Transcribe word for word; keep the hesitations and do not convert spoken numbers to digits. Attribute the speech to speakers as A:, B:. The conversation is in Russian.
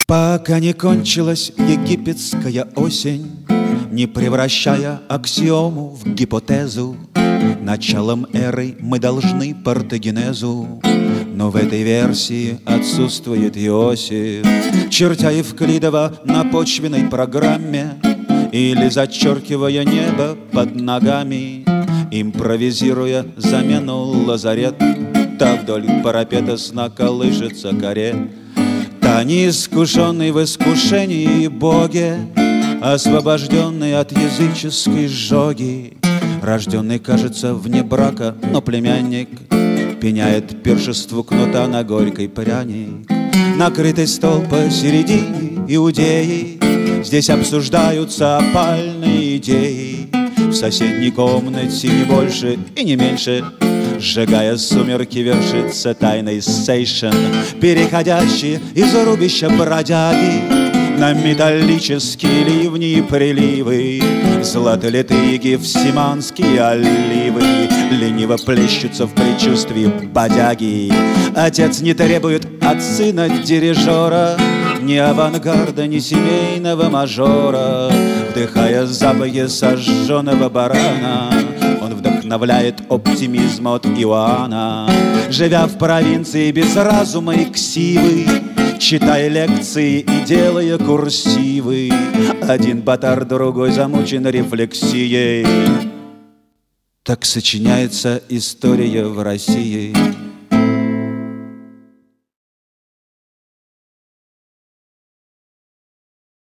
A: Пока не кончилась египетская осень, не превращая аксиому в гипотезу, началом эры мы должны партогенезу. Но в этой версии отсутствует Иосиф, чертя Евклидова на почвенной программе или зачеркивая небо под ногами, импровизируя замену лазарета, вдоль парапета сна колышется карет. Та неискушенный в искушении Боге, освобожденный от языческой жоги, рожденный, кажется, вне брака, но племянник пеняет пиршеству кнута на горький пряник. Накрытый стол посередине Иудеи, здесь обсуждаются опальные идеи. В соседней комнате не больше и не меньше, сжигая сумерки, вершится тайный сейшен, переходящий из рубища бродяги на металлические ливни и приливы. Златолитые всеманские оливы лениво плещутся в предчувствии бодяги. Отец не требует от сына дирижера ни авангарда, ни семейного мажора. Вдыхая запахи сожженного барана, он вдохновляет оптимизм от Иоанна. Живя в провинции без разума и ксивы, читая лекции и делая курсивы, один ботар, другой замучен рефлексией. Так сочиняется история в России.